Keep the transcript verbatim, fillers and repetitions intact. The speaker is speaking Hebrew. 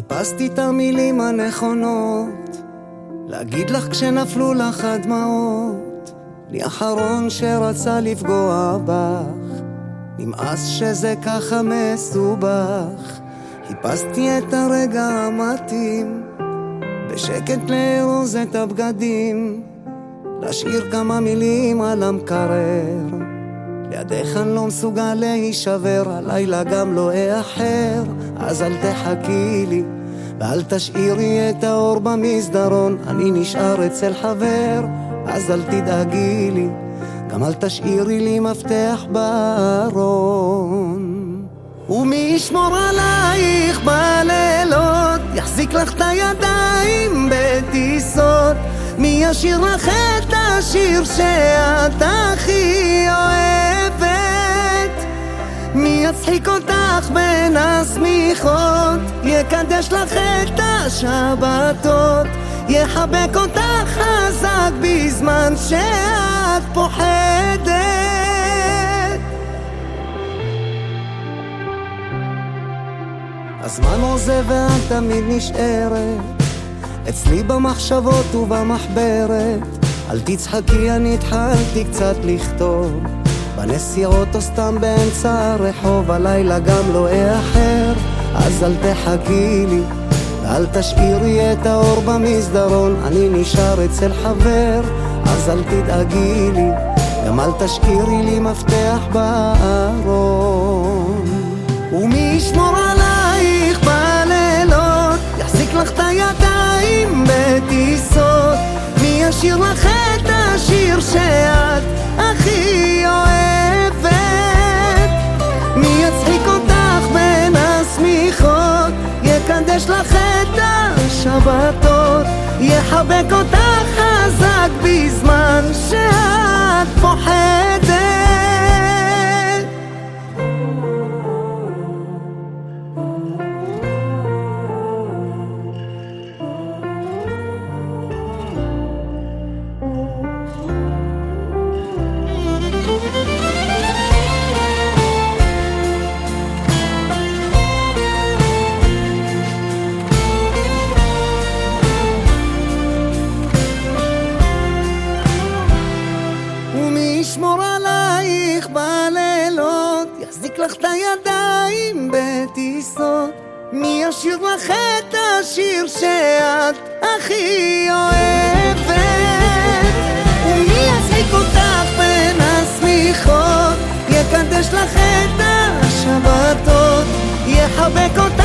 חיפשתי את המילים הנכונות להגיד לך כשנפלו לך הדמעות. אני האחרון שרצה לפגוע בך, נמאס שזה ככה מסובך. חיפשתי את הרגע המתאים בשקט לארוז את הבגדים, להשאיר כמה מילים על המקרר. לידך אני לא מסוגל להישבר, הלילה גם לא אאחר. אז אל תחכי לי ואל תשאירי את האור במסדרון, אני נשאר אצל חבר. אז אל תדאגי לי, גם אל תשאירי לי מפתח בארון. ומי ישמור עלייך בלילות, יחזיק לך את הידיים בטיסות, מי ישיר לך את השיר שאת הכי אוהבת, מי יצחיק אותך בין השמיכות, יקדש לך את השבתות, יחבק אותך חזק בזמן שאת פוחדת. הזמן עוזב ואת תמיד נשארת אצלי במחשבות ובמחברת. אל תצחקי, אני התחלתי קצת לכתוב בנסיעות או סתם באמצע הרחוב, הלילה גם לא אאחר. אז אל תחכי לי ואל תשאירי את האור במסדרון, אני נשאר אצל חבר. אז אל תדאגי לי, גם אל תשאירי לי מפתח בארון. ומי ישמור עלייך בלילות, יחזיק לך את הידיים בטיסות, מי ישיר לך את השיר שאת הכי אוהבת, מי יצחיק אותך בין השמיכות, יקדש לך את השבתות, יחבק אותך חזק בזמן שאת פוחדת. ישמור עלייך בלילות, יחזיק לך את הידיים בטיסות, מי ישיר לך את השיר שאת הכי אוהבת, ומי יצחיק אותך בין השמיכות, יקדש לך את השבתות, יחבק אותך